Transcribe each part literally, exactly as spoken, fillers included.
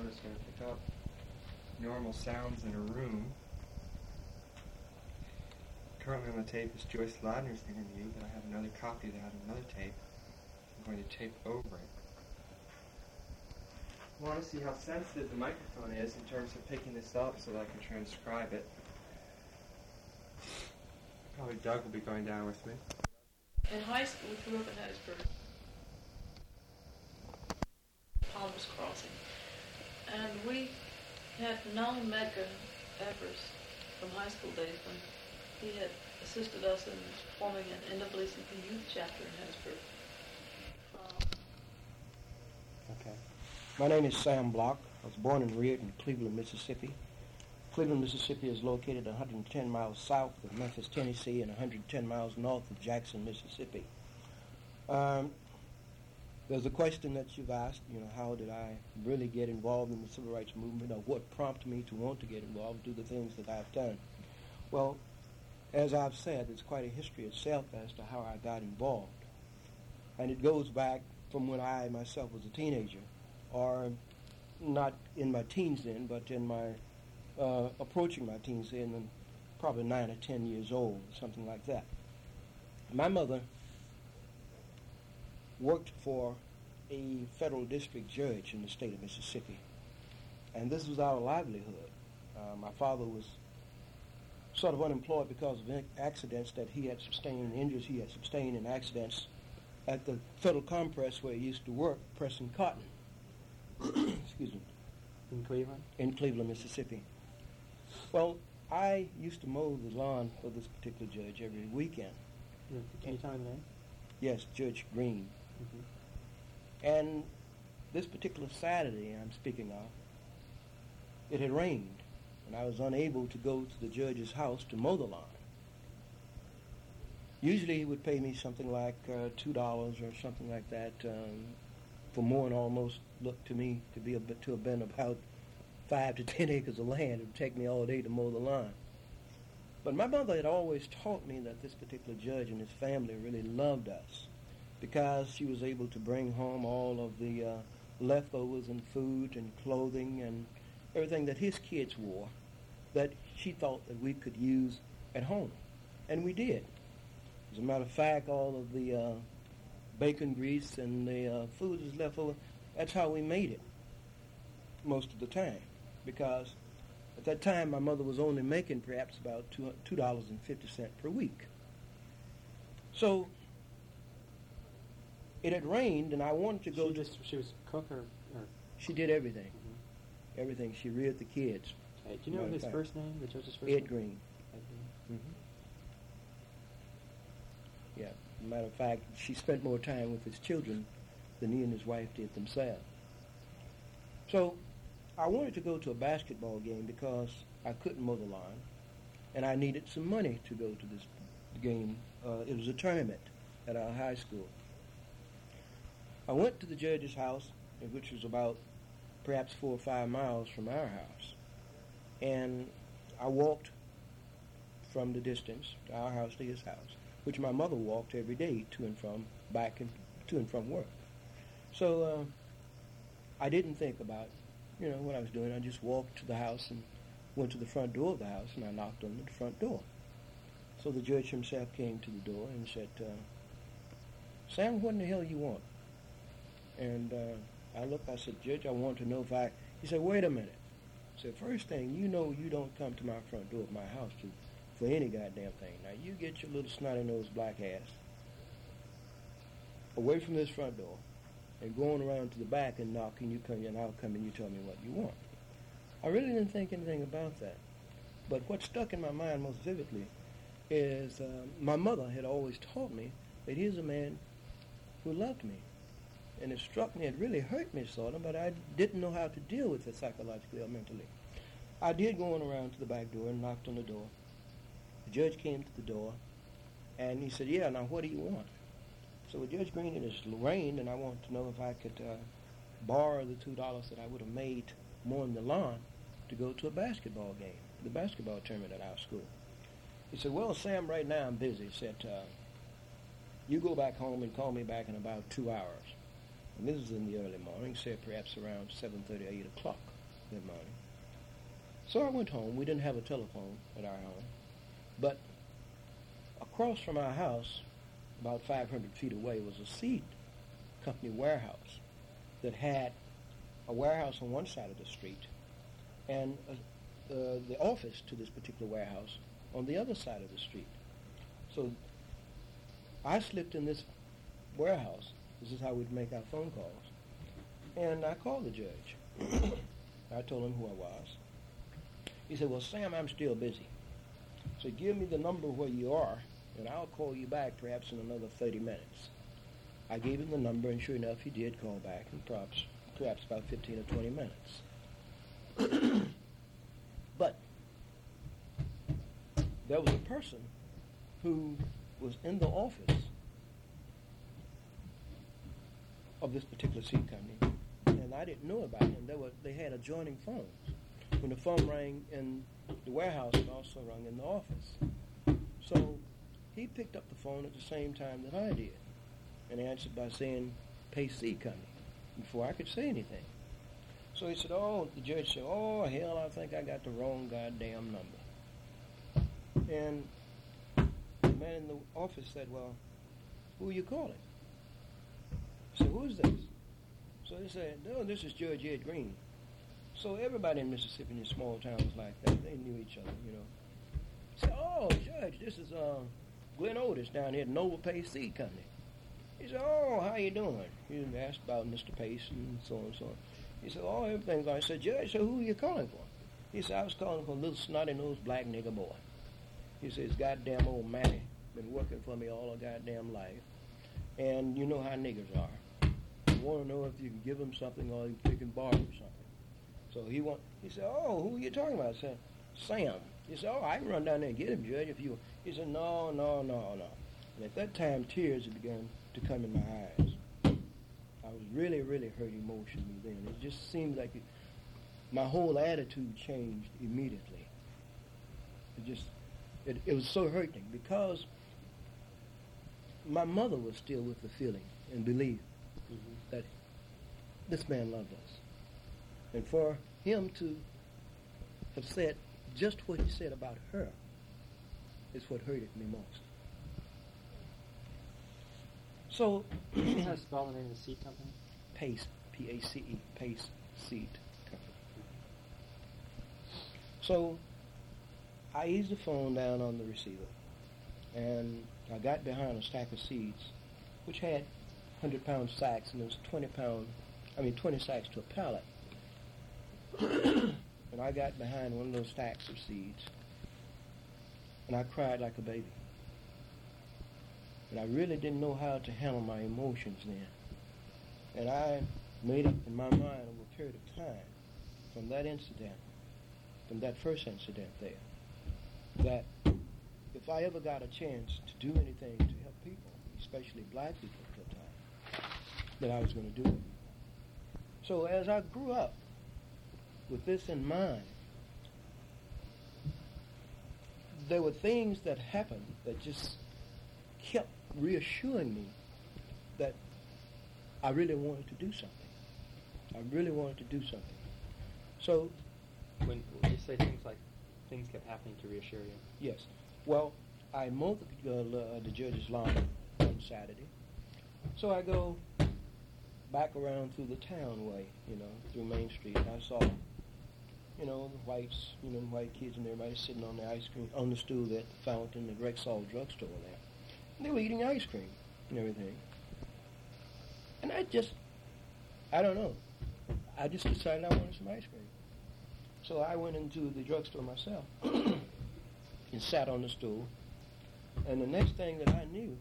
microphone is going to pick up normal sounds in a room. Currently on the tape is Joyce Ladner's interview, but I have another copy of that on another tape. I'm going to tape over it. I want to see how sensitive the microphone is in terms of picking this up so that I can transcribe it. Probably Doug will be going down with me. In high school, we grew up in Hattiesburg, Palmer's Crossing, and we had known Medgar Evers from high school days when he had assisted us in forming an N double A C P youth chapter in Hattiesburg. Um, okay. My name is Sam Block. I was born and reared in Cleveland, Mississippi. Cleveland, Mississippi is located one hundred ten miles south of Memphis, Tennessee, and one hundred ten miles north of Jackson, Mississippi. Um, there's a question that you've asked, you know, how did I really get involved in the civil rights movement, or what prompted me to want to get involved, do the things that I've done? Well, as I've said, it's quite a history itself as to how I got involved. And it goes back from when I myself was a teenager, or not in my teens then, but in my uh, approaching my teens then, and probably nine or ten years old, something like that. My mother worked for a federal district judge in the state of Mississippi, and this was our livelihood. Uh, my father was sort of unemployed because of accidents that he had sustained, injuries he had sustained in accidents at the federal compress where he used to work pressing cotton. Excuse me. In Cleveland? In Cleveland, Mississippi. Well, I used to mow the lawn for this particular judge every weekend. Yeah. Can you tell me the name? Yes, Judge Green. Mm-hmm. And this particular Saturday I'm speaking of, it had rained, and I was unable to go to the judge's house to mow the lawn. Usually he would pay me something like uh, two dollars or something like that um, for mowing almost looked to me to be a bit, to have been about five to ten acres of land. It would take me all day to mow the lawn. But my mother had always taught me that this particular judge and his family really loved us, because she was able to bring home all of the uh, leftovers and food and clothing and everything that his kids wore that she thought that we could use at home. And we did. As a matter of fact, all of the uh, bacon grease and the uh, food that was left over, that's how we made it most of the time. Because at that time, my mother was only making perhaps about two dollars and fifty cents per week. So it had rained, and I wanted to go. She just she was a cook, or, or she did everything, mm-hmm. everything. She reared the kids. Okay. Do you know his first name? The judge's first Ed name? Green. Ed Green. Mm-hmm. Yeah. As a matter of fact, she spent more time with his children than he and his wife did themselves. So I wanted to go to a basketball game because I couldn't mow the lawn, and I needed some money to go to this game. Uh, it was a tournament at our high school. I went to the judge's house, which was about perhaps four or five miles from our house, and I walked from the distance to our house to his house, which my mother walked every day to and from, back and to and from work. So uh, I didn't think about, you know, what I was doing. I just walked to the house and went to the front door of the house, and I knocked on the front door. So the judge himself came to the door and said, uh, Sam, what in the hell you want? And uh, I looked, I said, Judge, I want to know if I... He said, wait a minute. I said, first thing, you know you don't come to my front door of my house to for any goddamn thing. Now, you get your little snotty-nosed black ass away from this front door and going around to the back and knock, and you come and I'll come and you tell me what you want. I really didn't think anything about that. But what stuck in my mind most vividly is uh, my mother had always taught me that here's a man who loved me. And it struck me, it really hurt me sort of, but I didn't know how to deal with it psychologically or mentally. I did go on around to the back door and knocked on the door. The judge came to the door, and he said, yeah, now what do you want? So with Judge Green, it has rained, and I want to know if I could uh, borrow the two dollars that I would have made mowing the lawn to go to a basketball game, the basketball tournament at our school. He said, well, Sam, right now I'm busy. He said, uh, you go back home and call me back in about two hours. And this was in the early morning, say perhaps around seven thirty or eight o'clock. that morning. So I went home. We didn't have a telephone at our home. But across from our house, about five hundred feet away, was a seed company warehouse that had a warehouse on one side of the street and uh, uh, the office to this particular warehouse on the other side of the street. So I slipped in this warehouse. This is how we'd make our phone calls. And I called the judge. I told him who I was. He said, well, Sam, I'm still busy. So give me the number where you are, and I'll call you back perhaps in another thirty minutes. I gave him the number, and sure enough, he did call back in perhaps, perhaps about fifteen or twenty minutes. But there was a person who was in the office of this particular seed company, and I didn't know about him. They were they had adjoining phones. When the phone rang in the warehouse, it also rang in the office. So he picked up the phone at the same time that I did, and answered by saying, Pace Seed Company, before I could say anything. So he said, oh, the judge said, oh, hell, I think I got the wrong goddamn number. And the man in the office said, well, who are you calling? I said, who is this? So he said, no, this is Judge Ed Green. So everybody in Mississippi in these small towns like that, they knew each other, you know. He said, oh, Judge, this is uh, Glenn Otis down here at Nova Pace Seed Company. He said, oh, how you doing? He asked about Mister Pace and so on and so on. He said, oh, everything's all right. I said, Judge, so who are you calling for? He said, I was calling for a little snotty-nosed black nigger boy. He says, goddamn old Matty, been working for me all her goddamn life. And you know how niggers are. You want to know if you can give them something or you can borrow something. So he want, he said, oh, who are you talking about? I said, Sam. He said, oh, I can run down there and get him, Judge, if you... He said, no, no, no, no. And at that time, tears had begun to come in my eyes. I was really, really hurt emotionally then. It just seemed like it, my whole attitude changed immediately. It just, it, it was so hurting because my mother was still with the feeling and belief mm-hmm. that this man loved us. And for him to have said just what he said about her is what hurted me most. So, how to spell the name of the seed company? Pace, P A C E, Pace Seed Company. So, I eased the phone down on the receiver, and I got behind a stack of seeds, which had hundred-pound sacks, and it was twenty-pound, I mean twenty sacks to a pallet. And I got behind one of those stacks of seeds, and I cried like a baby. And I really didn't know how to handle my emotions then. And I made up in my mind over a period of time from that incident, from that first incident there, that if I ever got a chance to do anything to help people, especially black people at the time, that I was going to do it. So as I grew up with this in mind, there were things that happened that just kept reassuring me that I really wanted to do something. I really wanted to do something. So, when, when you say things like things kept happening to reassure you, yes. Well, I mowed the, uh, the judge's lawn on Saturday, so I go back around through the town way, you know, through Main Street, and I saw, you know, the whites, you know, the white kids and everybody sitting on the ice cream on the stool at the fountain, the Rexall drugstore there. They were eating ice cream and everything. And I just, I don't know. I just decided I wanted some ice cream. So I went into the drugstore myself and sat on the stool. And the next thing that I knew,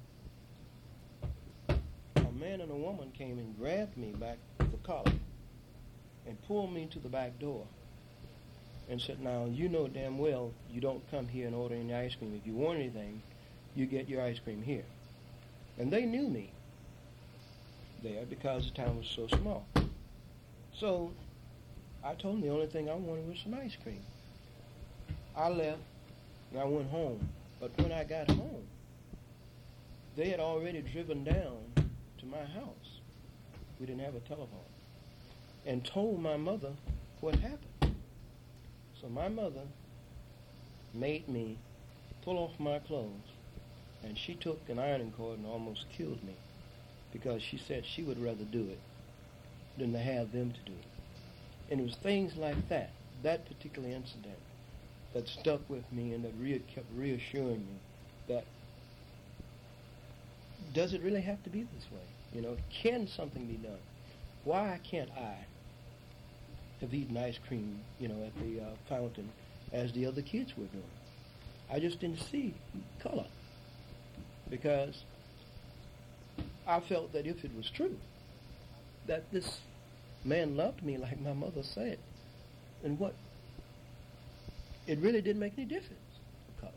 a man and a woman came and grabbed me back the collar and pulled me to the back door and said, now, you know damn well you don't come here and order any ice cream. If you want anything, you get your ice cream here. And they knew me there because the town was so small. So I told them the only thing I wanted was some ice cream. I left and I went home. But when I got home, they had already driven down to my house. We didn't have a telephone. And told my mother what happened. So my mother made me pull off my clothes, and she took an ironing cord and almost killed me because she said she would rather do it than to have them to do it. And it was things like that, that particular incident, that stuck with me and that re- kept reassuring me that does it really have to be this way? You know, can something be done? Why can't I have eaten ice cream, you know, at the uh, fountain as the other kids were doing? I just didn't see color because I felt that if it was true, that this man loved me like my mother said, and what, it really didn't make any difference, color.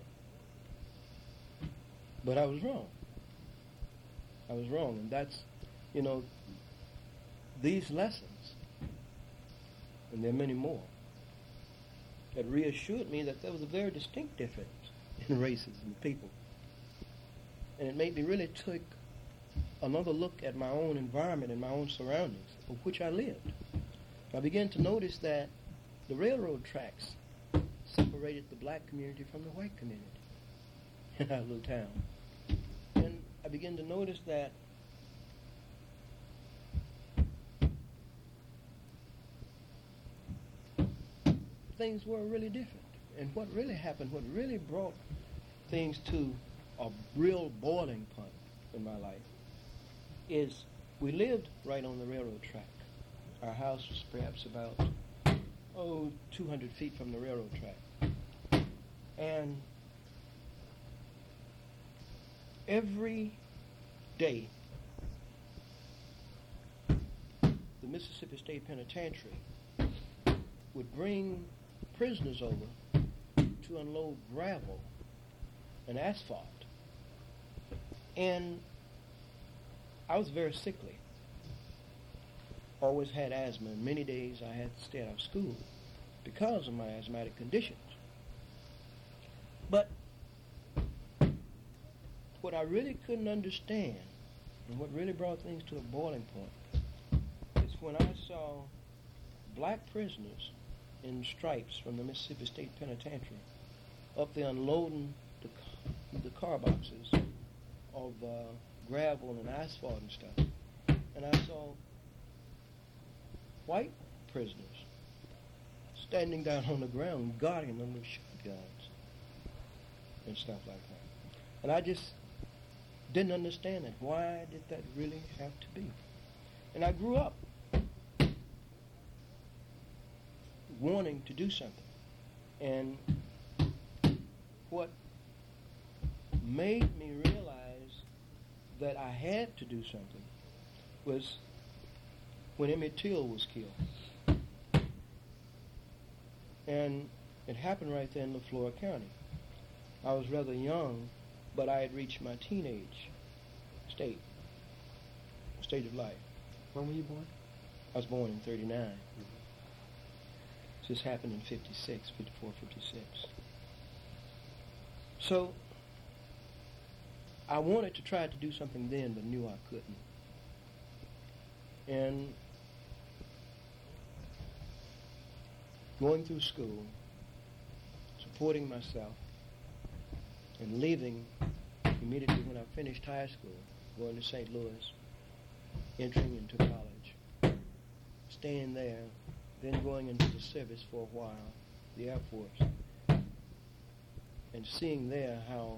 But I was wrong. I was wrong, and that's, you know, these lessons, and there are many more, that reassured me that there was a very distinct difference in races and people. And it made me really take another look at my own environment and my own surroundings, of which I lived. I began to notice that the railroad tracks separated the black community from the white community in our little town. And I began to notice that things were really different. And what really happened, what really brought things to a real boiling point in my life, is we lived right on the railroad track. Our house was perhaps about, oh, two hundred feet from the railroad track. And every day, the Mississippi State Penitentiary would bring prisoners over to unload gravel and asphalt. And I was very sickly. Always had asthma, and many days I had to stay out of school because of my asthmatic conditions. But what I really couldn't understand, and what really brought things to a boiling point, is when I saw black prisoners in stripes from the Mississippi State Penitentiary up there unloading the, the car boxes of uh, gravel and asphalt and stuff. And I saw white prisoners standing down on the ground guarding them with shotguns and stuff like that. And I just didn't understand it. Why did that really have to be? And I grew up wanting to do something. And what made me realize that I had to do something was when Emmett Till was killed. And it happened right there in Leflore County. I was rather young, but I had reached my teenage state, stage of life. When were you born? I was born in thirty-nine. Mm-hmm. This happened in fifty-six, fifty-four, fifty-six. So I wanted to try to do something then, but knew I couldn't. And going through school, supporting myself, and leaving immediately when I finished high school, going to Saint Louis, entering into college, staying there, then going into the service for a while, the Air Force, and seeing there how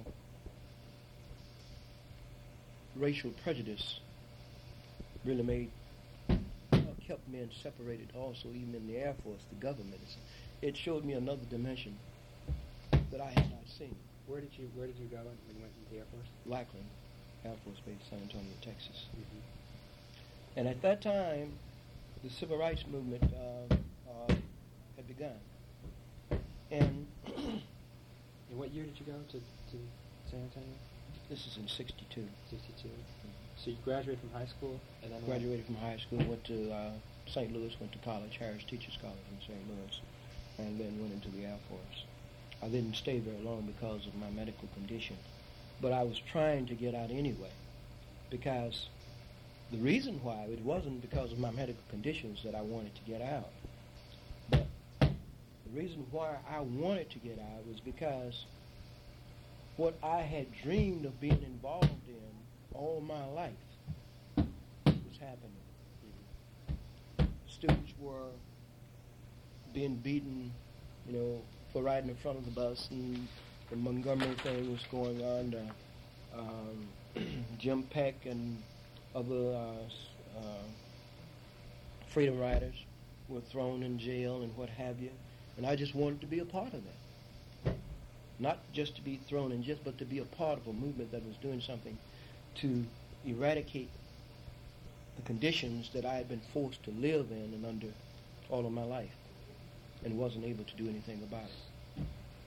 racial prejudice really made, uh, kept men separated also, even in the Air Force, the government. It showed me another dimension that I had not seen. Where did you Where did you go when you went to the Air Force? Lackland, Air Force Base, San Antonio, Texas. Mm-hmm. And at that time, the civil rights movement uh, uh, had begun. And in what year did you go to, to San Antonio? This is in sixty-two. sixty-two. Mm-hmm. So you graduated from high school, and then graduated from high school, went to uh, Saint Louis, went to college, Harris Teachers College in Saint Louis, and then went into the Air Force. I didn't stay very long because of my medical condition, but I was trying to get out anyway, because the reason why, it wasn't because of my medical conditions that I wanted to get out, but The reason why I wanted to get out was because what I had dreamed of being involved in all my life was happening. Students were being beaten, you know, for riding in front of the bus, and the Montgomery thing was going on. The, um, Jim Peck and other uh, uh, freedom riders were thrown in jail and what have you. And I just wanted to be a part of that. Not just to be thrown in jail, but to be a part of a movement that was doing something to eradicate the conditions that I had been forced to live in and under all of my life and wasn't able to do anything about it.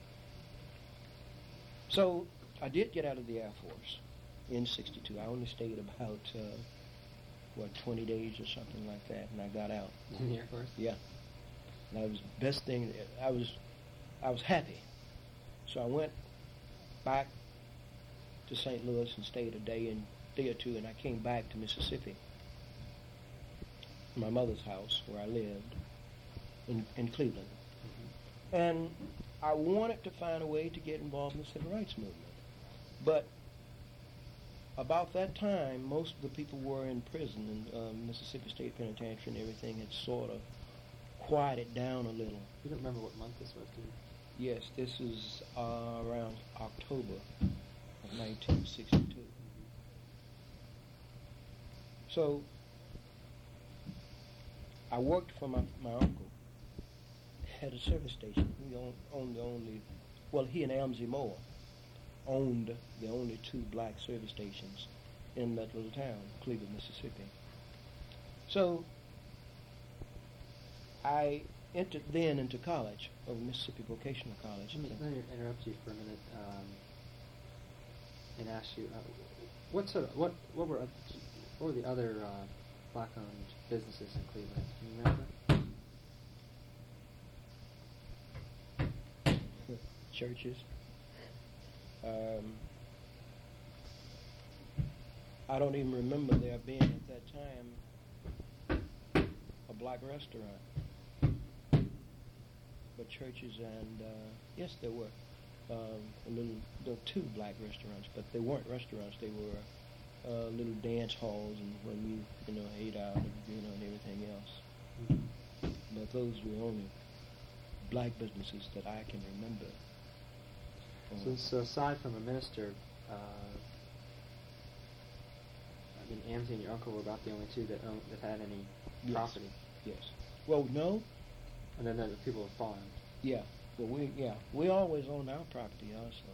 So I did get out of the Air Force in sixty-two. I only stayed about, uh, what, twenty days or something like that, and I got out. In the Air Force? Yeah. And that was the best thing. I was, I was happy. So I went back to Saint Louis and stayed a day and day or two, and I came back to Mississippi, my mother's house where I lived in, in Cleveland. Mm-hmm. And I wanted to find a way to get involved in the civil rights movement. But about that time, most of the people were in prison, and um, Mississippi State Penitentiary and everything had sort of quieted down a little. You don't remember what month this was, do you? Yes, this is uh, around October of nineteen sixty-two. So I worked for my, my uncle at a service station. He owned, owned the only, well, he and Elmsey Moore owned the only two black service stations in that little town, Cleveland, Mississippi. So I entered then into college, over Mississippi Vocational College. Let me, let me interrupt you for a minute um, and ask you, uh, what sort of, what, what were, what were the other uh, black-owned businesses in Cleveland? Can you remember? Churches. Um, I don't even remember there being at that time a black restaurant. But churches and, uh, yes, there were um, a little, there were two black restaurants, but they weren't restaurants. They were uh, little dance halls, and when you, you know, ate out, and, you know, and everything else. Mm-hmm. But those were only black businesses that I can remember. So, so aside from a minister, uh, I mean, Amity and your uncle were about the only two that owned, that had any yes. property. Yes. Well, no. And then the people were farmed. Yeah. Well, we yeah we always owned our property also.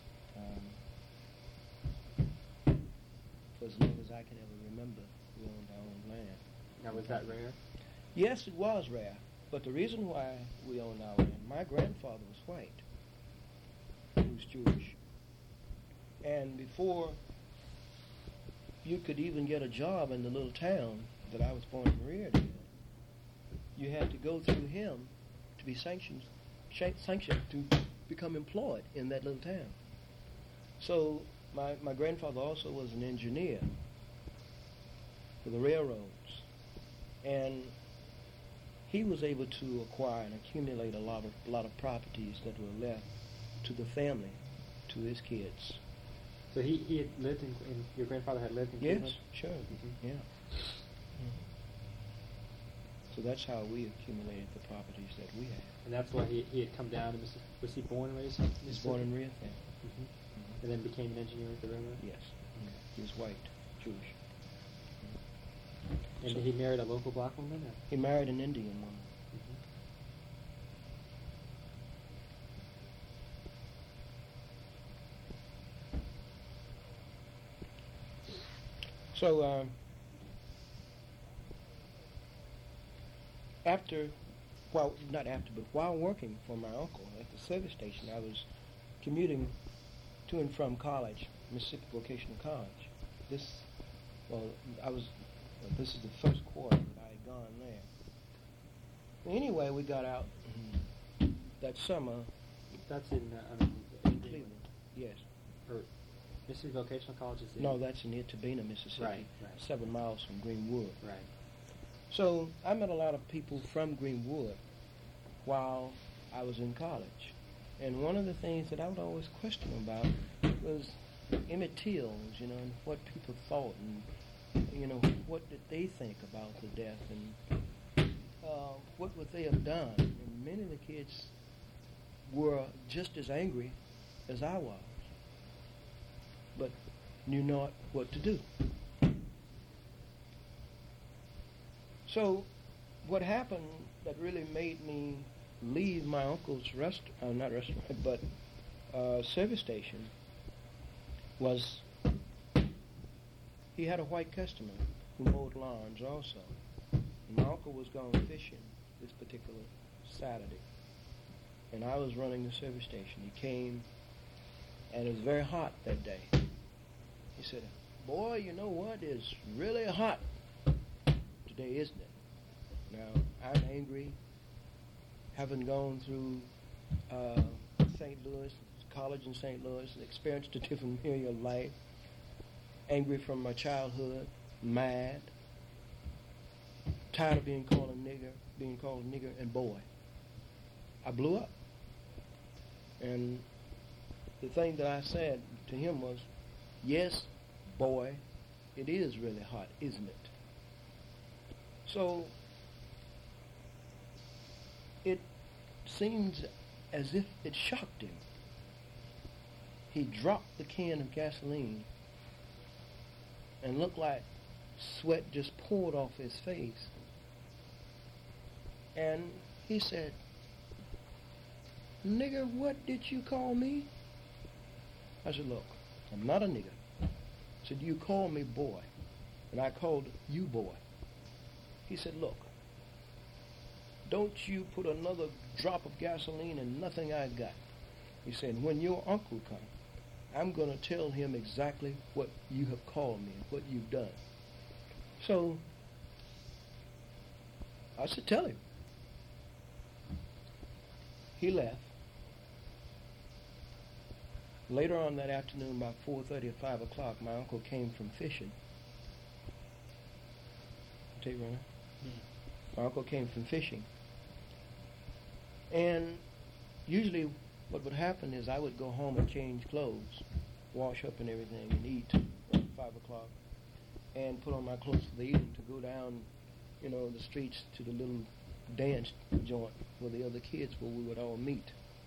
Um, for as long as I can ever remember, we owned our own land. Now, was that rare? Yes, it was rare. But the reason why we owned our land, my grandfather was white. He was Jewish. And before you could even get a job in the little town that I was born and reared in, you had to go through him to be sanctioned, sanctioned to become employed in that little town. So my, my grandfather also was an engineer for the railroads. And he was able to acquire and accumulate a lot of, a lot of properties that were left to the family, to his kids. So he, he had lived in, in, your grandfather had lived in Yes, Cleveland? sure, mm-hmm. yeah. Mm-hmm. So that's how we accumulated the properties that we had. And that's why he, he had come down to Mississippi. Was he born and raised in Mississippi? He was born and reared there. Mm-hmm. Mm-hmm. And then became an engineer at the railroad? Yes. Mm-hmm. He was white, Jewish. Mm-hmm. And so he married a local black woman? Or? He married an Indian woman. Mm-hmm. So, um, after, well, not after, but while working for my uncle at the service station, I was commuting to and from college, Mississippi Vocational College. This, well, I was, well, this is the first quarter that I had gone there. Anyway, we got out that summer. That's in, uh, I mean, in Cleveland. Yes. Or Mississippi Vocational College is in? No, that's in Itabena, Mississippi. Right, right. Seven miles from Greenwood. Right. So I met a lot of people from Greenwood while I was in college. And one of the things that I would always question about was Emmett Till's, you know, and what people thought, and, you know, what did they think about the death, and uh, what would they have done. And many of the kids were just as angry as I was, but knew not what to do. So what happened that really made me leave my uncle's rest, uh, not restaurant, but uh, service station was he had a white customer who mowed lawns also. And my uncle was going fishing this particular Saturday, and I was running the service station. He came, and it was very hot that day. He said, "Boy, you know what? It's really hot today, isn't it?" Now, I'm angry, having gone through uh, Saint Louis, college in Saint Louis, and experienced a different area of life, angry from my childhood, mad, tired of being called a nigger, being called a nigger, and boy. I blew up. And the thing that I said to him was, "Yes, boy, it is really hot, isn't it?" So it seems as if it shocked him. He dropped the can of gasoline and looked like sweat just poured off his face. And he said, "Nigger, what did you call me?" I said, "Look, I'm not a nigger." I said, "You called me boy, and I called you boy." He said, "Look, don't you put another drop of gasoline in nothing I got." He said, "When your uncle comes, I'm going to tell him exactly what you have called me and what you've done." So I said, "Tell him." He left. Later on that afternoon, about four thirty or five o'clock, my uncle came from fishing. I'll tell you right now. Mm. My uncle came from fishing. And usually what would happen is I would go home and change clothes, wash up and everything, and eat at five o'clock, and put on my clothes for the evening to go down, you know, the streets to the little dance joint where the other kids, where we would all meet.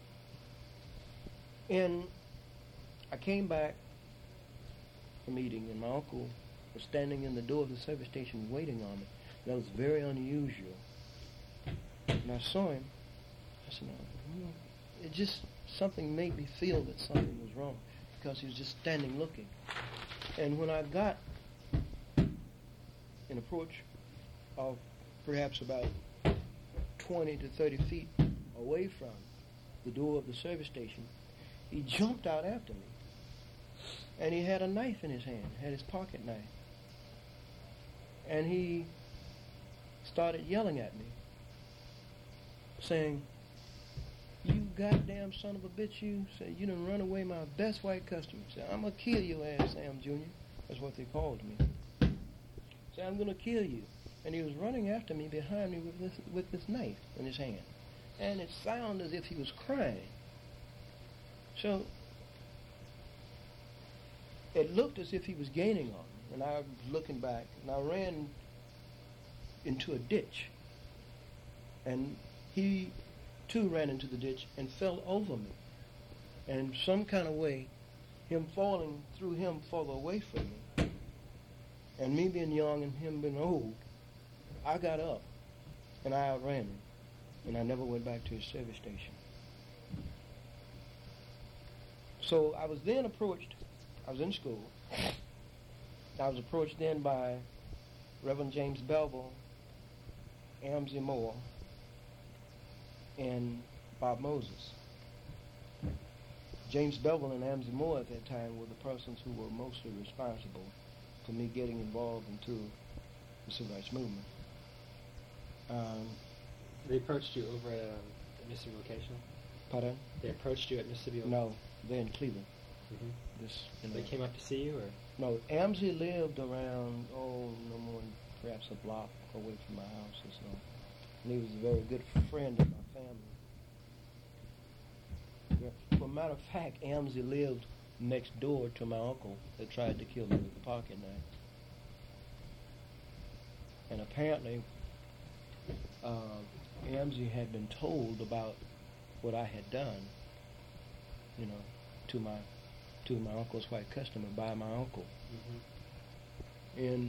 And I came back from eating, and my uncle was standing in the door of the service station waiting on me. That was very unusual. And I saw him. I said, "No, it just, something made me feel that something was wrong," because he was just standing looking. And when I got an approach of perhaps about twenty to thirty feet away from the door of the service station, he jumped out after me. And he had a knife in his hand, had his pocket knife. And he started yelling at me, saying, "You goddamn son of a bitch, you." Said, "You done run away my best white customer." Said, "I'm going to kill your ass, Sam Junior" That's what they called me. Said, "I'm going to kill you." And he was running after me behind me with this, with this knife in his hand. And it sounded as if he was crying. So it looked as if he was gaining on me. And I was looking back, and I ran into a ditch. And he, too, ran into the ditch and fell over me. And some kind of way, him falling threw him further away from me. And me being young and him being old, I got up and I outran him. And I never went back to his service station. So I was then approached, I was in school. I was approached then by Reverend James Belville, Amzie Moore, and Bob Moses. James Belville and Amzie Moore at that time were the persons who were mostly responsible for me getting involved into the civil rights movement. Um, They approached you over at um, Mississippi Vocational? pardon? They approached you at Mississippi Vocational? No, they're in Cleveland. Mm-hmm. This, you know, They came up to see you, or? No, Amzie lived around, oh, no more than perhaps a block away from my house or so. And he was a very good friend of my family. For a matter of fact, Amsey lived next door to my uncle that tried to kill me with the pocket knife. And apparently, uh, Amsey had been told about what I had done, you know, to my to my uncle's white customer by my uncle. Mm-hmm. And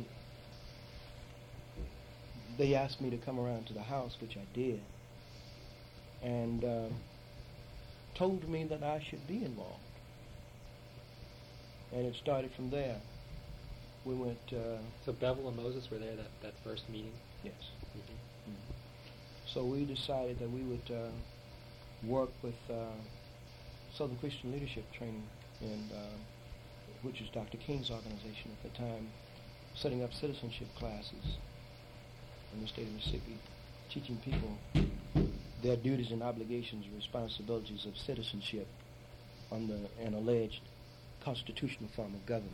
they asked me to come around to the house, which I did, and uh, told me that I should be involved. And it started from there. We went... Uh, so Bevel and Moses were there that, that first meeting? Yes. Mm-hmm. Mm-hmm. So we decided that we would uh, work with uh, Southern Christian Leadership Training, and uh, which is Doctor King's organization at the time, setting up citizenship classes in the state of Mississippi, teaching people their duties and obligations and responsibilities of citizenship under an alleged constitutional form of government.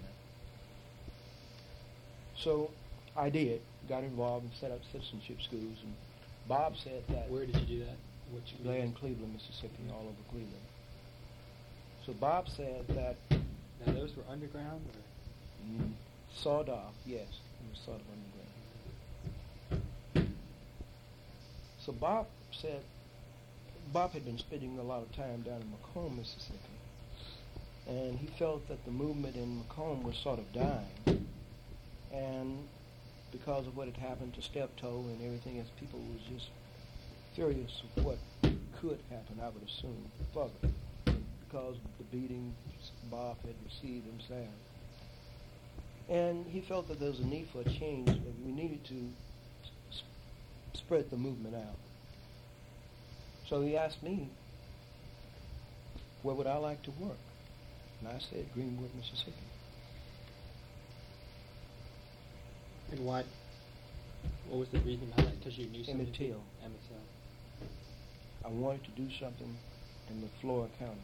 So I did, got involved and set up citizenship schools, and Bob said that... Where did you do that? Which there in Cleveland, Mississippi, all over Cleveland. So Bob said that... Now those were underground? Or? Mm, sawed off, yes. It was sort of underground. So Bob said... Bob had been spending a lot of time down in Macomb, Mississippi, and he felt that the movement in Macomb was sort of dying, and because of what had happened to Steptoe and everything else, people was just furious of what could happen, I would assume, further, because of the beating Bob had received himself. And he felt that there was a need for a change, that we needed to s- spread the movement out. So he asked me, where would I like to work? And I said, Greenwood, Mississippi. And what, what was the reason behind that? Because you knew something? Emmett Till. Emmett Till. I wanted to do something in LeFlore County.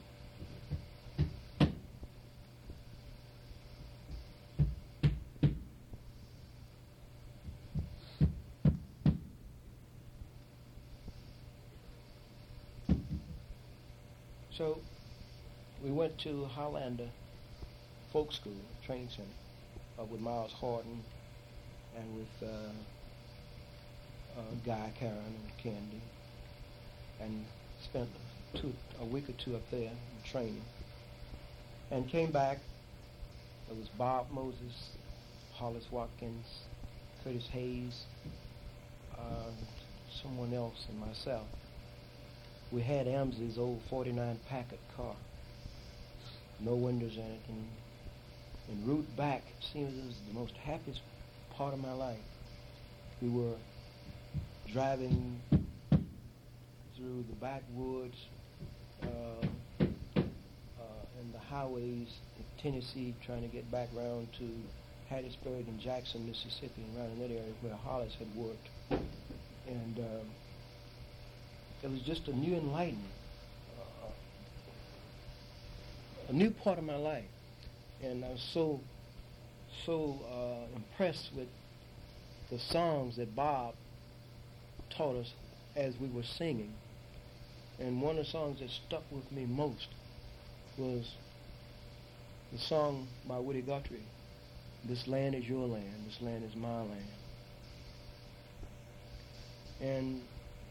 So we went to Hollander Folk School, Training Center, uh, with Miles Horton and with uh, uh, Guy, Karen, and Candy, and spent two, a week or two up there in training. And came back. It was Bob Moses, Hollis Watkins, Curtis Hayes, uh, someone else, and myself. We had Amsey's old forty-nine Packard car, no windows in it, and en route back, it seems it was the most happiest part of my life. We were driving through the backwoods uh, uh, and the highways in Tennessee, trying to get back around to Hattiesburg and Jackson, Mississippi, and around in that area where Hollis had worked. And um, it was just a new enlightenment, uh, a new part of my life. And I was so, so uh, impressed with the songs that Bob taught us as we were singing. And one of the songs that stuck with me most was the song by Woody Guthrie, "This land is your land, this land is my land." And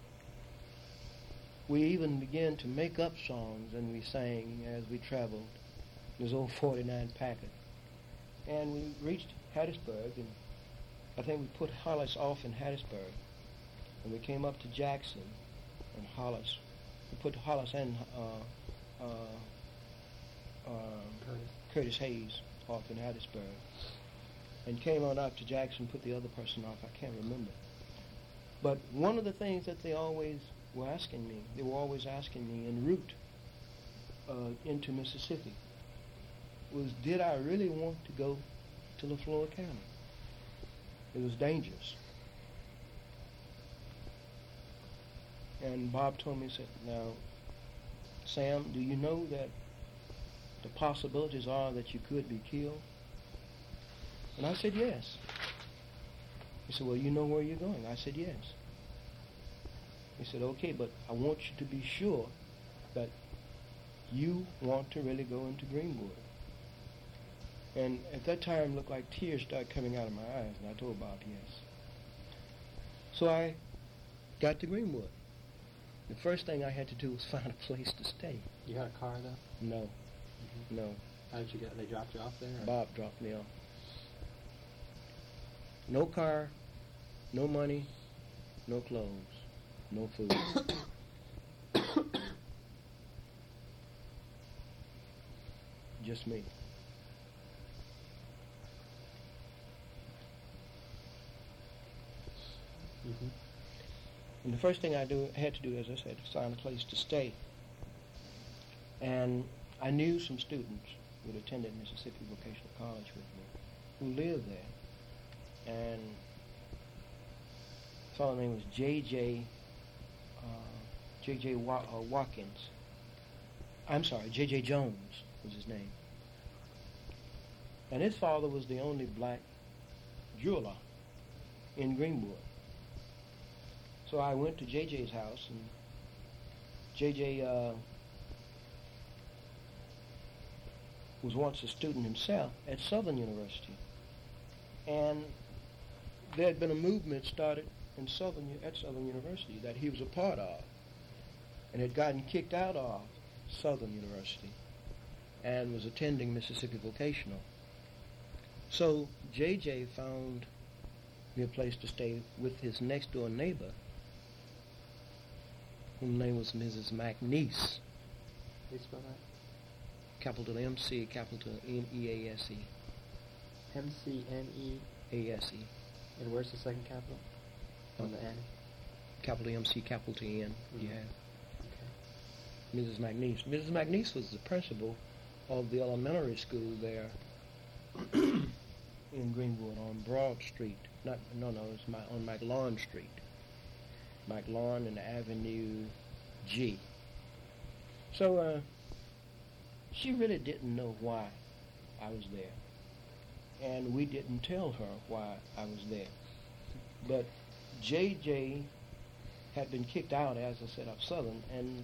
we even began to make up songs, and we sang as we traveled this old forty-nine Packard. And we reached Hattiesburg, and I think we put Hollis off in Hattiesburg, and we came up to Jackson and Hollis. We put Hollis and uh, uh, uh, Curtis. Curtis Hayes off in Hattiesburg, and came on out to Jackson, put the other person off. I can't remember. But one of the things that they always were asking me, they were always asking me en route uh, into Mississippi, was did I really want to go to LeFlore County? It was dangerous. And Bob told me, he said, now, Sam, do you know that the possibilities are that you could be killed? And I said, yes. He said, well, you know where you're going? I said, yes. He said, okay, but I want you to be sure that you want to really go into Greenwood? And at that time, it looked like tears started coming out of my eyes, and I told Bob yes. So I got to Greenwood. The first thing I had to do was find a place to stay. You had a car, though? No, Mm-hmm. no. How did you get, they dropped you off there? or- Bob dropped me off. No car, no money, no clothes, no food. Just me. Mhm. And the first thing I do had to do, as I said, was find a place to stay. And I knew some students who had attended Mississippi Vocational College with me who lived there. And a fellow named was J J uh, J J Wa- uh, Watkins. I'm sorry, J J Jones was his name. And his father was the only black jeweler in Greenwood. So I went to J J's house, and J J uh, was once a student himself at Southern University. And there had been a movement started in Southern at Southern University that he was a part of, and had gotten kicked out of Southern University and was attending Mississippi Vocational. So J J found me a place to stay with his next door neighbor, whose name was Missus McNeese. How do you spell that? Capital M C, capital N E A S E. M C N E. A S E. And where's the second capital? On the N? Capital M C, capital N. You Mhm. have Okay. Missus McNeese. Missus McNeese was the principal of the elementary school there in Greenwood on Broad Street. Not, no, no, it's my, on McLawn Street. McLawn and Avenue G. So, uh, she really didn't know why I was there. And we didn't tell her why I was there. But J J had been kicked out, as I said, of Southern, and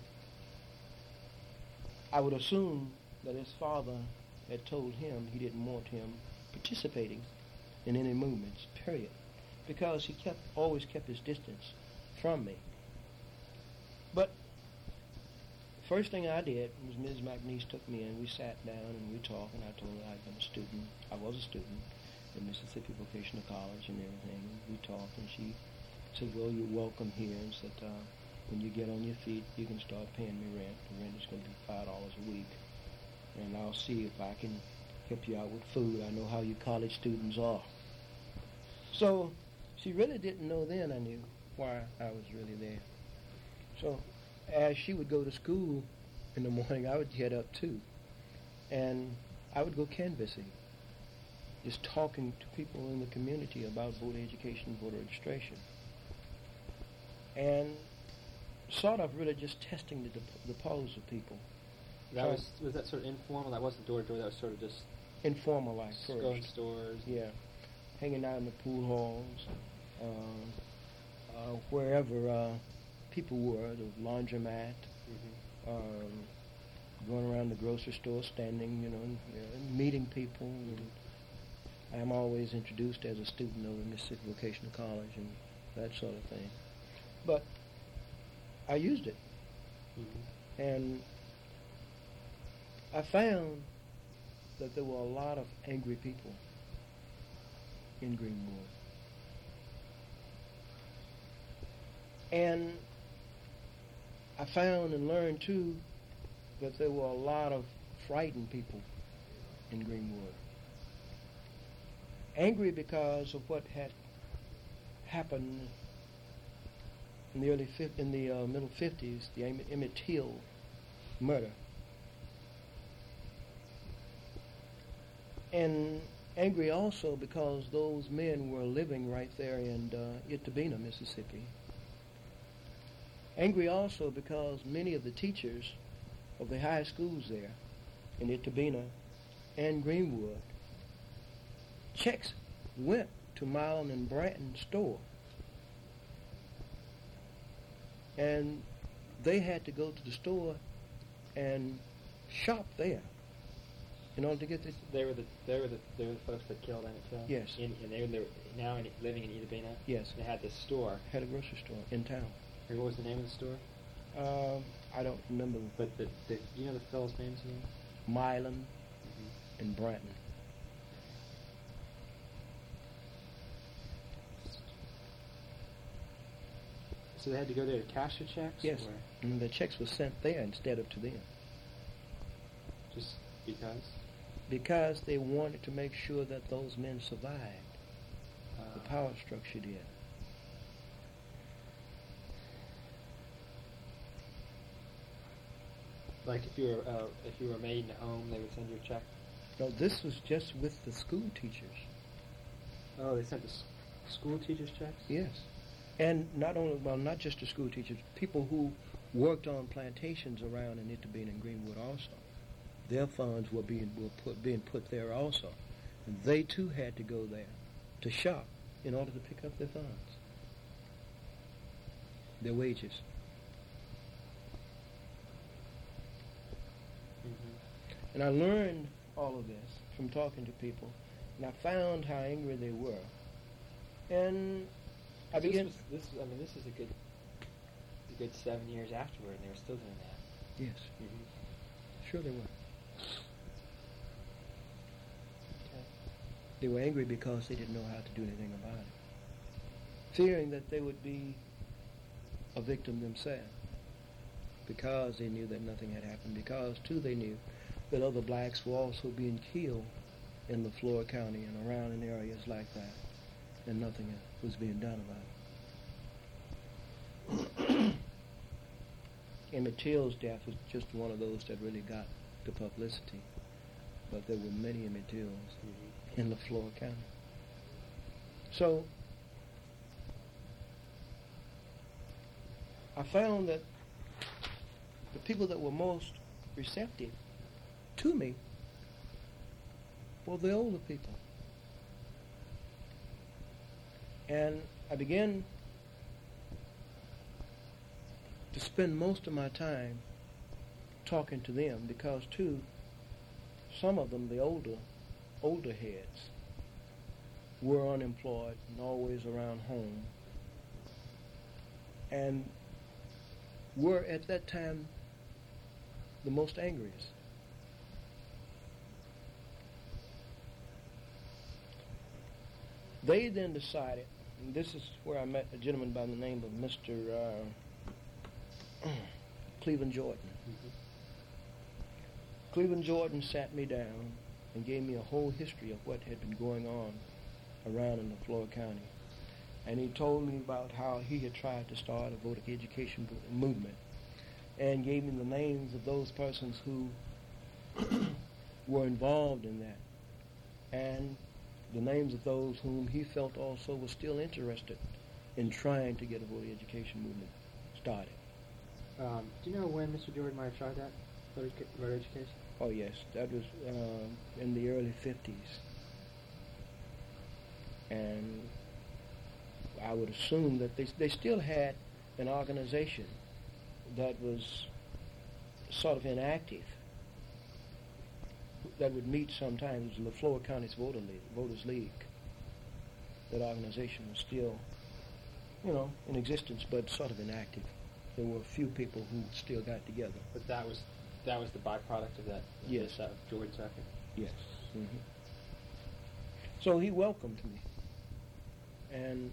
I would assume that his father had told him he didn't want him participating in any movements, period, because he kept always kept his distance from me. But first thing I did was Miz McNeese took me in. We sat down and we talked, and I told her I'd been a student. I was a student at Mississippi Vocational College and everything. And we talked, and she said, "Well, you're welcome here," and said, uh, "When you get on your feet, you can start paying me rent. The rent is going to be five dollars a week, and I'll see if I can help you out with food. I know how you college students are." So she really didn't know then I knew why I was really there. So as she would go to school in the morning, I would get up too. And I would go canvassing, just talking to people in the community about voter education, voter registration. And sort of really just testing the, the pulse of people. That So- was was that sort of informal? That wasn't door to door. That was sort of just Informal life s- going first. stores. Yeah. Hanging out in the pool halls, um, uh, wherever uh, people were, the laundromat, Mm-hmm. um, going around the grocery store, standing, you know, and, and meeting people. And I'm always introduced as a student of the Mississippi Vocational College and that sort of thing. But I used it, Mm-hmm. and I found that there were a lot of angry people in Greenwood. And I found and learned, too, that there were a lot of frightened people in Greenwood. Angry because of what had happened in the early fif- in the uh, middle fifties, the Em- Emmett Till murder. And angry also because those men were living right there in uh, Itabena, Mississippi. Angry also because many of the teachers of the high schools there in Itabena and Greenwood, checks went to Milan and Bratton's store. And they had to go to the store and shop there in order to get this. They were the they were the they were the folks that killed Emmett Till. Yes. In, and they were there, now in, living in Ida Bena. Yes. They had this store. Had a grocery store in town. And what was the name of the store? Um, I don't remember. But the, the you know the fellows' names again? Milan Mm-hmm. and Branton. So they had to go there to cash the checks? Yes. Or And the checks were sent there instead of to them. just because? Because they wanted to make sure that those men survived. Uh, The power structure did. Like if you were uh, if you were a maid in a home, they would send you a check. No, this was just with the school teachers. Oh, they sent the s- school teachers checks. Yes. And not only, well, not just the school teachers, people who worked on plantations around in Ita Bena and Greenwood also. Their funds were being were put being put there also. And they too had to go there to shop in order to pick up their funds, their wages. Mm-hmm. And I learned all of this from talking to people, and I found how angry they were. And I this began. was, this I mean, this is a good a good seven years afterward, and they were still doing that. Yes, Mm-hmm. sure they were. Okay. They were angry because they didn't know how to do anything about it, fearing that they would be a victim themselves, because they knew that nothing had happened, because, too, they knew that other blacks were also being killed in LaFleur County and around in areas like that, and nothing was being done about it. Emmett Till's death was just one of those that really got the publicity, but there were many Emmett Tills Mm-hmm. in LaFleur County. So I found that the people that were most receptive to me were the older people. And I began to spend most of my time talking to them because, too, some of them, the older, older heads, were unemployed and always around home, and were at that time the most angriest. They then decided, and this is where I met a gentleman by the name of Mister Uh, Cleveland Jordan. Mm-hmm. Cleveland Jordan sat me down and gave me a whole history of what had been going on around in LaFleur County. And he told me about how he had tried to start a voter education bo- movement, and gave me the names of those persons who were involved in that, and the names of those whom he felt also were still interested in trying to get a voter education movement started. Um, do you know when Mister Jordan might have tried that voter, voter education? Oh yes, that was um, in the early fifties, and I would assume that they they still had an organization that was sort of inactive, that would meet sometimes. It was LaFleur County's Voter League, Voters League. That organization was still, you know, in existence, but sort of inactive. There were a few people who still got together. But that was that was the byproduct of that. Of Yes. This, uh, Jordan's effort. Yes. hmm So he welcomed me and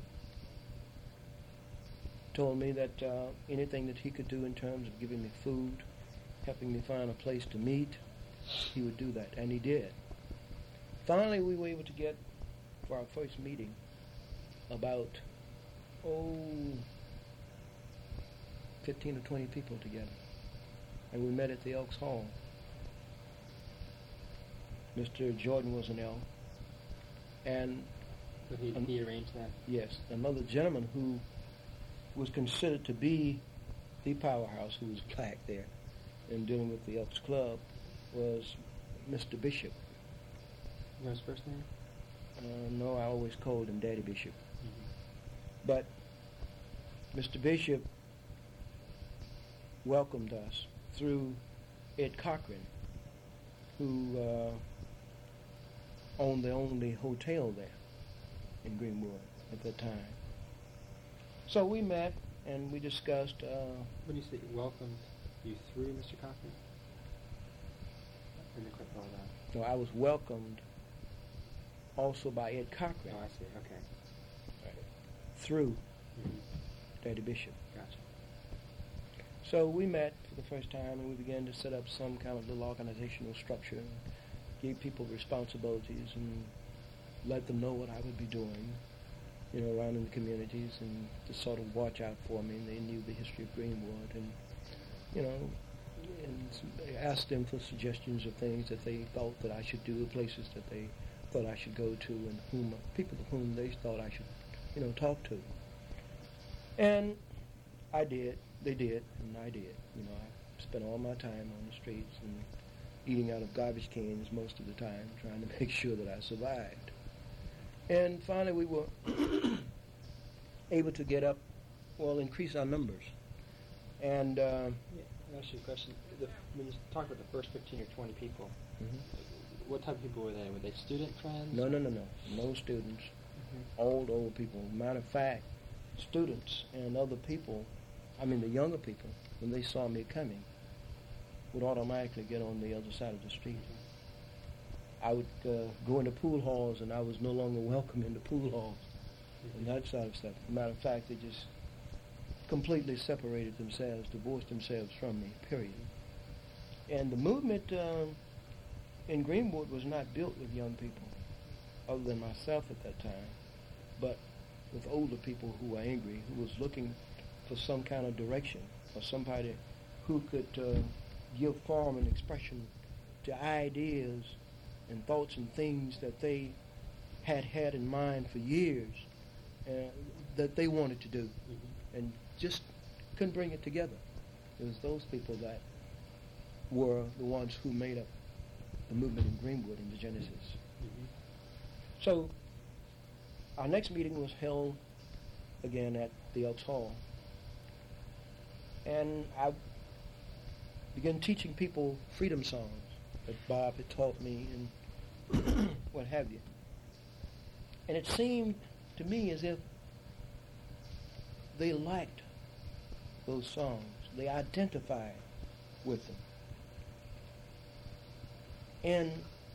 told me that uh, anything that he could do in terms of giving me food, helping me find a place to meet, he would do that, and he did. Finally, we were able to get, for our first meeting, about, oh, fifteen or twenty people together. And we met at the Elks Hall. Mister Jordan was an elk, and So he, Um, he arranged that. yes, another gentleman who was considered to be the powerhouse, who was black there, in dealing with the Elks Club, was Mister Bishop. You know his first name? Uh, no, I always called him Daddy Bishop. Mm-hmm. But Mister Bishop welcomed us through Ed Cochran, who uh, owned the only hotel there in Greenwood at that time. So we met and we discussed. Uh, When you say welcomed you through Mister Cochran? I didn't quite follow that. so I was welcomed also by Ed Cochran Oh, I see. Okay. through Mm-hmm. Daddy Bishop. Gotcha. So we met for the first time and we began to set up some kind of little organizational structure, and gave people responsibilities and let them know what I would be doing, you know, around in the communities, and to sort of watch out for me. And they knew the history of Greenwood, and, you know, and asked them for suggestions of things that they thought that I should do, places that they thought I should go to, and whom people whom they thought I should, you know, talk to. And I did. They did, and I did. You know, I spent all my time on the streets and eating out of garbage cans most of the time, trying to make sure that I survived. And finally, we were able to get up, well, increase our numbers. And uh, Yeah, I'll ask you a question. The, when you talk about the first fifteen or twenty people, mhm. what type of people were they? Were they student friends? no, no, no, no, no students, Mm-hmm. old, old people. Matter of fact, students and other people, I mean the younger people, when they saw me coming, would automatically get on the other side of the street. I would uh, go into pool halls, and I was no longer welcome in the pool halls and that side of stuff. Matter of fact, they just completely separated themselves, divorced themselves from me, period. And the movement um, in Greenwood was not built with young people, other than myself at that time, but with older people who were angry, who was looking for some kind of direction, or somebody who could uh, give form and expression to ideas and thoughts and things that they had had in mind for years, uh, that they wanted to do, Mm-hmm. and just couldn't bring it together. It was those people that were the ones who made up the movement in Greenwood in the Genesis. Mm-hmm. So our next meeting was held again at the Elks Hall, and I began teaching people freedom songs that Bob had taught me and what have you. And it seemed to me as if they liked those songs. They identified with them. And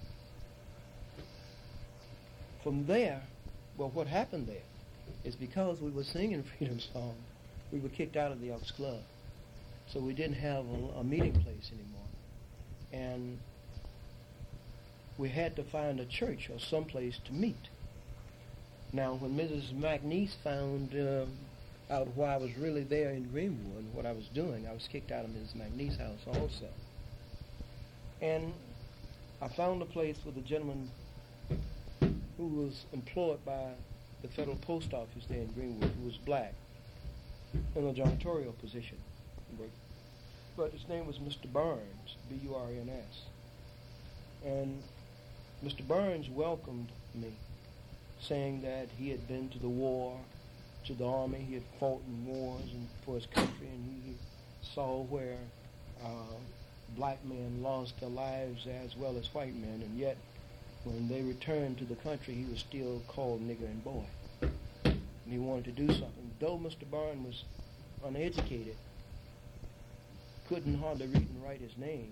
from there, well, what happened there is because we were singing freedom songs, we were kicked out of the Elks Club. So we didn't have a, a meeting place anymore. And we had to find a church or someplace to meet. Now, when Missus McNeese found uh, out why I was really there in Greenwood and what I was doing, I was kicked out of Missus McNeese's house also. And I found a place with a gentleman who was employed by the federal post office there in Greenwood, who was black, in a janitorial position. But his name was Mister Burns, B U R N S. And Mister Burns welcomed me, saying that he had been to the war, to the army, he had fought in wars and for his country, and he saw where uh, black men lost their lives as well as white men, and yet when they returned to the country, he was still called nigger and boy. And he wanted to do something. Though Mister Burns was uneducated, couldn't hardly read and write his name,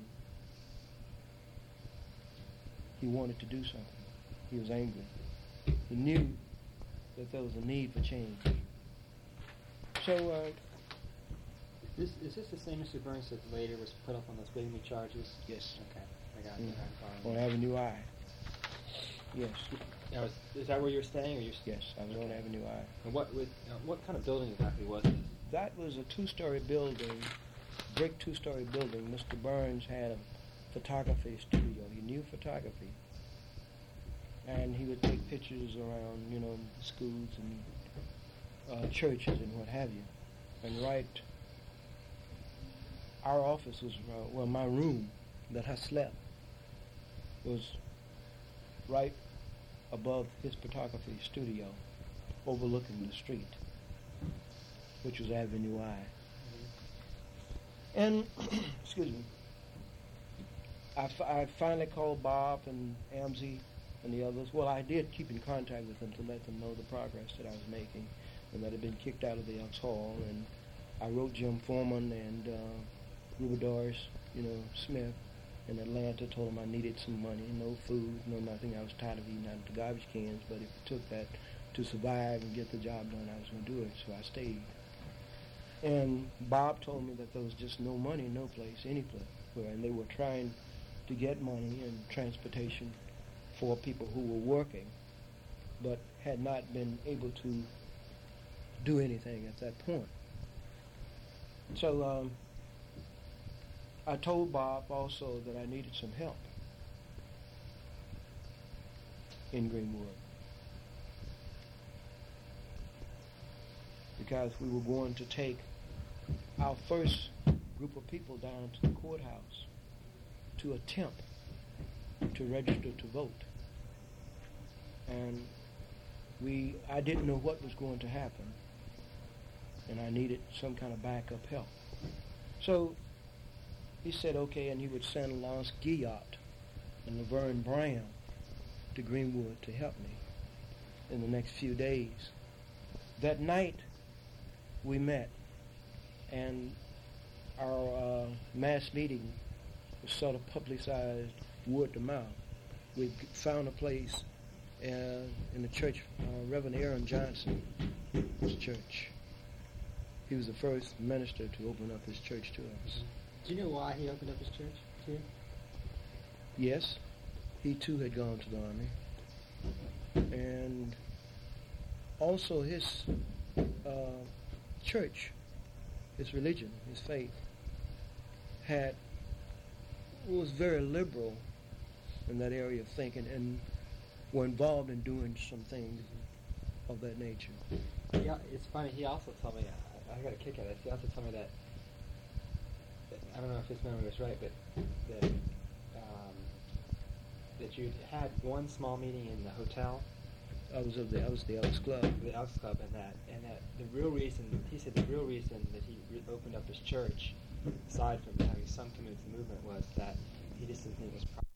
he wanted to do something. He was angry. He knew that there was a need for change. So, uh, This, is this the same Mister Burns that later was put up on those bigamy charges? yes, Okay, I got mm, it. I'm on following. Avenue I. Yes, Now, is, is that where you're staying, or you're? yes, I was on Avenue I. And what with, uh, what kind of building exactly was this? That was a two-story building, brick two-story building. Mister Burns had a photography studio. He knew photography. And he would take pictures around, you know, schools and uh, churches and what have you. And right, our office was, uh, well, my room that I slept was right above his photography studio, overlooking the street, which was Avenue I. And, excuse me, I, f- I finally called Bob and Amzie and the others. Well, I did keep in contact with them to let them know the progress that I was making and that I'd been kicked out of the Elks Hall. And I wrote Jim Foreman and uh, Ruby Doris, you know, Smith in Atlanta, told them I needed some money, no food, no nothing. I was tired of eating out of the garbage cans, but if it took that to survive and get the job done, I was going to do it, so I stayed. And Bob told me that there was just no money, no place, any place, where, and they were trying to get money and transportation for people who were working, but had not been able to do anything at that point. So um, I told Bob also that I needed some help in Greenwood, because we were going to take our first group of people down to the courthouse to attempt to register to vote. And we, I didn't know what was going to happen, and I needed some kind of backup help. So he said okay, and he would send Lance Guillot and Laverne Brown to Greenwood to help me in the next few days. That night we met, and our uh, mass meeting was sort of publicized word to mouth. We found a place uh, in the church, uh, Reverend Aaron Johnson's church. He was the first minister to open up his church to us. Do you know why he opened up his church to you? Yes, he too had gone to the army, and also his uh, church, his religion, his faith, had was very liberal in that area of thinking, and were involved in doing some things of that nature. Yeah, it's funny. He also told me, I, I got a kick out of this. He also told me that, that I don't know if his memory was right, but that um, that you had one small meeting in the hotel. I was of the I was the Elks Club. The Elks Club, and that and that the real reason he said the real reason that he re- opened up his church, aside from having some commitment to the movement, was that he just didn't think it was proper.